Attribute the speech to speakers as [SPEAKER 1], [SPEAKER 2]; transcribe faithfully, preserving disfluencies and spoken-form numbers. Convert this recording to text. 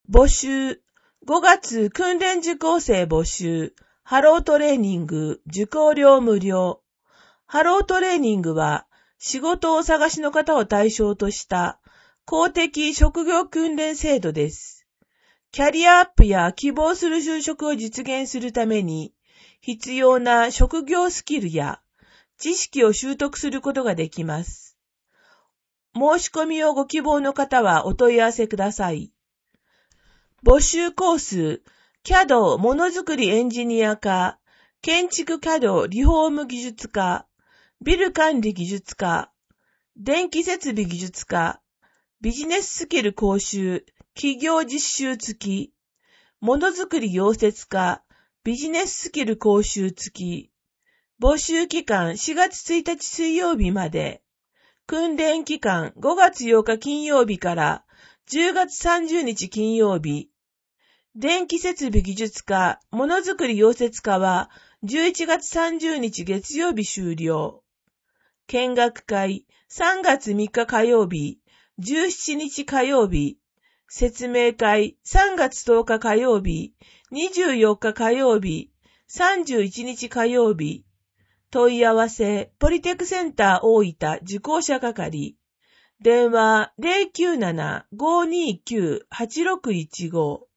[SPEAKER 1] 募集。ごがつ訓練受講生募集。ハロートレーニング受講料無料。ハロートレーニングは仕事をお探しの方を対象とした公的職業訓練制度です。キャリアアップや希望する就職を実現するために必要な職業スキルや知識を習得することができます。申し込みをご希望の方はお問い合わせください。募集コース、キャド ものづくりエンジニア科、建築キャドリフォーム技術科、ビル管理技術科、電気設備技術科、ビジネススキル講習、企業実習付き、ものづくり溶接科、ビジネススキル講習付き、募集期間しがつついたち水曜日まで、訓練期間ごがつようか金曜日からじゅうがつさんじゅうにち金曜日、電気設備技術科、ものづくり溶接科はじゅういちがつさんじゅうにち月曜日終了。見学会さんがつみっか火曜日、じゅうしちにち火曜日、説明会さんがつとおか火曜日、にじゅうよっか火曜日、さんじゅういちにち火曜日、問い合わせ、ポリテクセンター大分受講者係、電話 ゼロきゅうなな ごーにーきゅう はちろくいちご